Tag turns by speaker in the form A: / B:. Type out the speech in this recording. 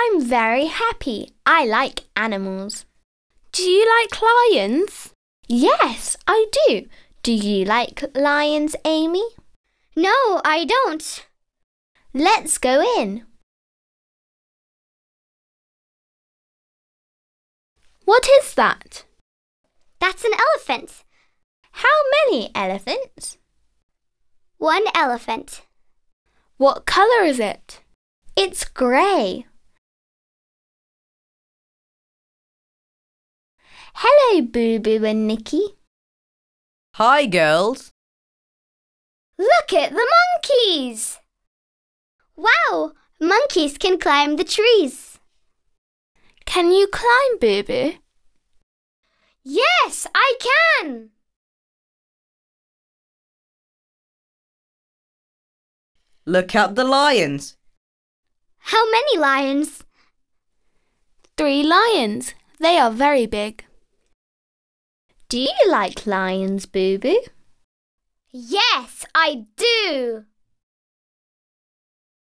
A: I'm very happy. I like animals.
B: Do you like lions?
A: Yes, I do. Do you like lions, Amy?
C: No, I don't.
A: Let's go in.
B: What is that?
C: That's an elephant.
A: How many elephants?
C: One elephant.
B: What colour is it?
A: It's grey. Hello, Boo Boo and Nikki.
D: Hi, girls.
C: Look at the monkeys! Wow, monkeys can climb the trees.
B: Can you climb, Boo Boo?
C: Yes, I can!
D: Look at the lions.
C: How many lions?
B: 3 lions. They are very big.
A: Do you like lions, Boo Boo?
C: Yes, I do!